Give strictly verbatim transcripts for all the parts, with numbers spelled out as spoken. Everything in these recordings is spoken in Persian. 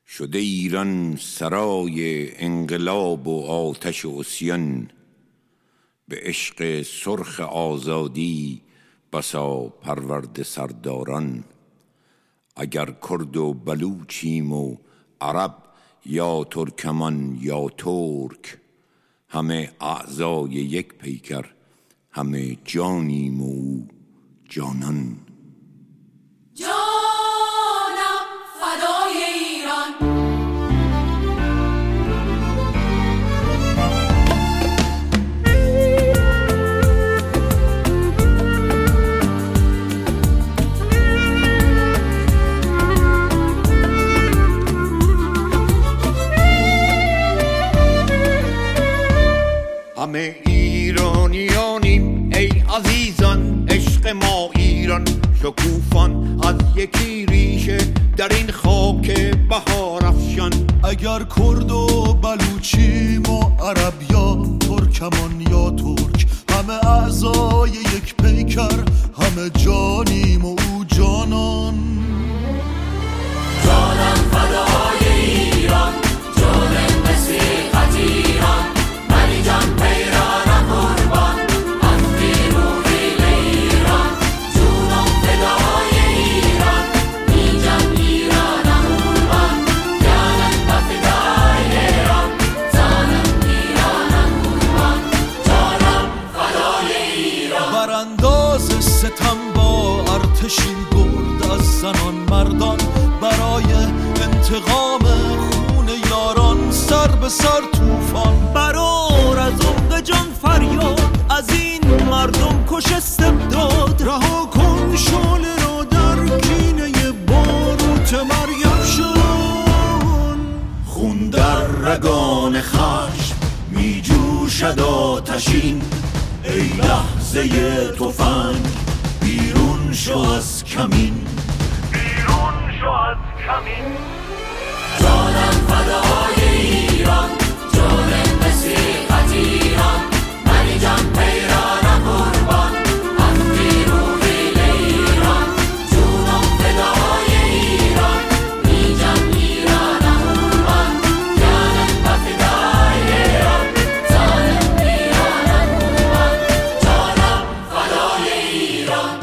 شده ایران سرای انقلاب و آتش و عصیان، به عشق سرخ آزادی بسا پرورد سرداران. اگر کرد و بلوچیم و عرب یا ترکمان یا ترک، همه اعضای یک پیکر، همه جانیم و جانان. جانم فدای ایران. همه ایرانیانیم ای عزیزان، عشق ما ایران شکوفان از یکی ریشه در این خاک بهار افشان. اگر کرد و بلوچیم و عرب یا ترکمان یا ترک، همه اعضای یک پیکر، همه جانیم و او جانان. جانم فدای ایران، جان مسیحت ایران، منی جان پیران قربان، از بیروحی ایران. جونم فدای ایران، می جان ایران قربان، جانم فدای ایران، جانم ایران قربان، جانم فدای ایران. برانداز ستم با ارتشی گرد از زنان مردان، برای انتقام خون یاران سر به سر طوفان. برار از عمق جان فریاد، از این مردم کش استبداد. رها کن شعله را در کینه باروت مریم شون. خون در رگان خشم می جوشد آتشین، ای لحظه تفنگ بیرون شو از کمین، بیرون شو از کمین. جانم فدای ایران، جان مسیحت ایران، منی جان پیران قربان، از بیروحی ایران. جونم فدای ایران، می جان ایران قربان، جانم فدای ایران، جانم ایران قربان، جانم فدای ایران.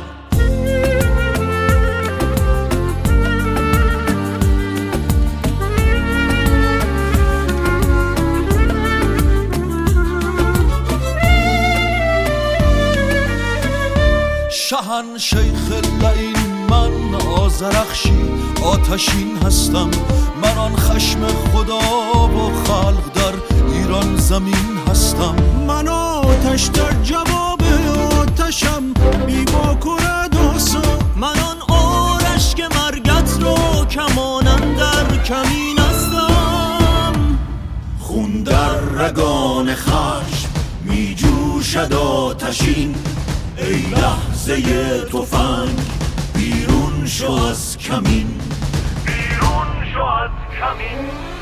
شهن شیخ لعین من آذرخشی آتشین هستم، من آن خشم خدا و خلق در ایران زمین هستم. من آتش در جواب آتشم بی باک و رداسا، من آن آرش که مرگت رو کمانم در کمین هستم. خون در رگان خشم می جوشد آتشین، ای لحظه تفنگ بیرون شو از کمین، بیرون شو از کمین.